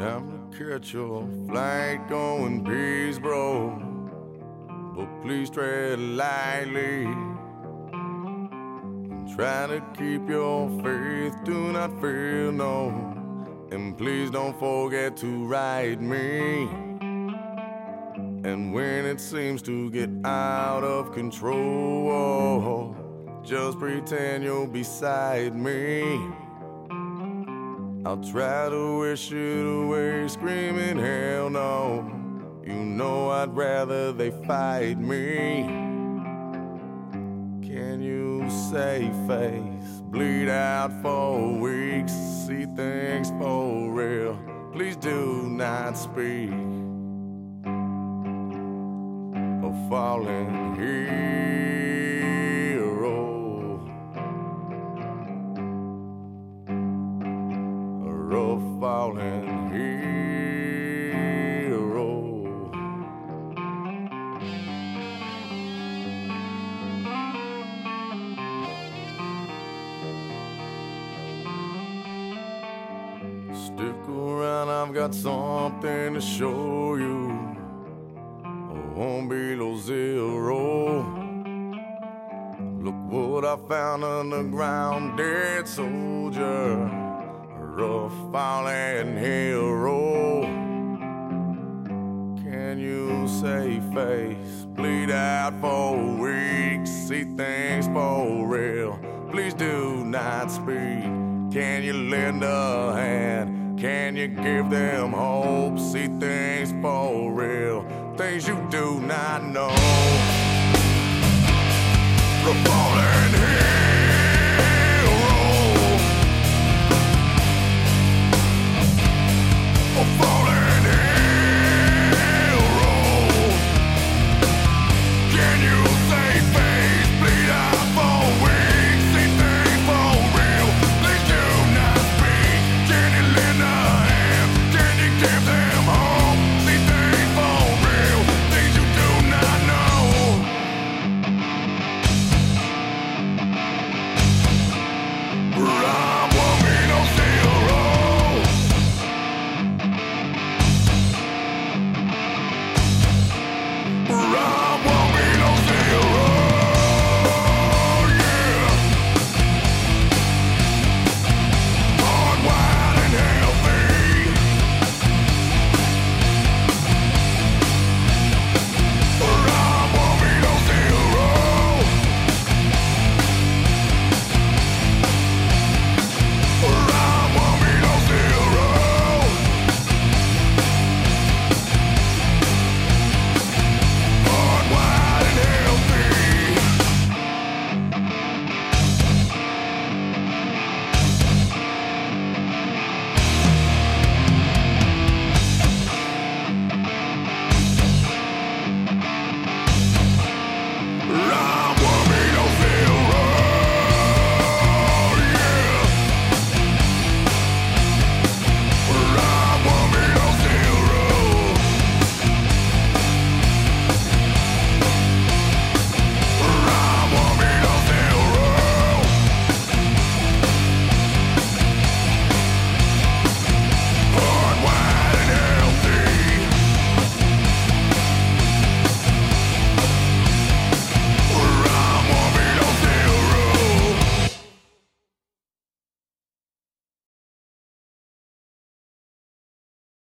Time to catch your flight going peace, bro. But please tread lightly. Try to keep your faith, do not fear, no. And please don't forget to write me. And when it seems to get out of control, just pretend you're beside me. I'll try to wish it away, screaming hell no. You know I'd rather they fight me. Can you save face, bleed out for weeks, see things for real? Please do not speak of falling hero, or a fallen hero. Stick around, I've got something to show you. Won't be no zero. Look what I found underground, dead soldier, or a fallen hero. Can you save face, bleed out for weeks, see things for real? Please do not speak. Can you lend a hand? Can you give them hope? See things for real, things you do not know. The fallen here.